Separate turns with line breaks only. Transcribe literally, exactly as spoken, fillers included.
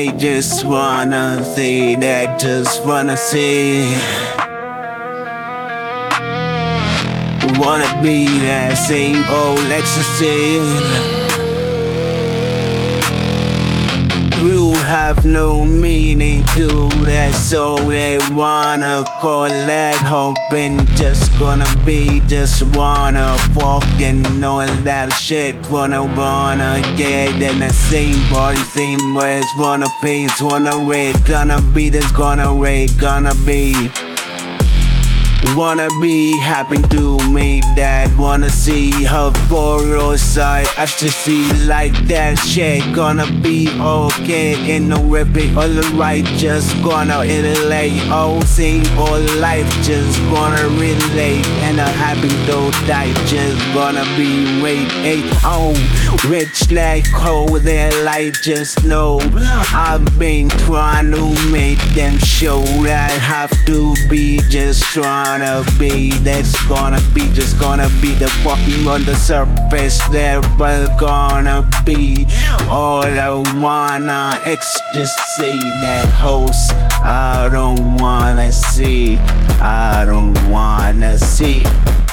they just wanna see, they just wanna see. Wanna be that same old ecstasy. You have no meaning to that, so they wanna call that hope, and just gonna be, just wanna walk and all that shit. Wanna wanna get in the same body, same ways, wanna peace, wanna rate, gonna be, there's gonna rate, gonna be. Wanna be happy to me, that wanna see her for your side. I should see like that shit, gonna be okay in the ripping all the right, just gonna relate. Oh, sing all life, just gonna relate. And I'm happy to die, just gonna be wait, eight. Oh, rich like cold, their light, just know I've been trying to make them show that I have to be just trying to be, that's gonna be, just gonna be the fucking on the surface, never gonna be all I wanna ecstasy. That host I don't wanna see, I don't wanna see.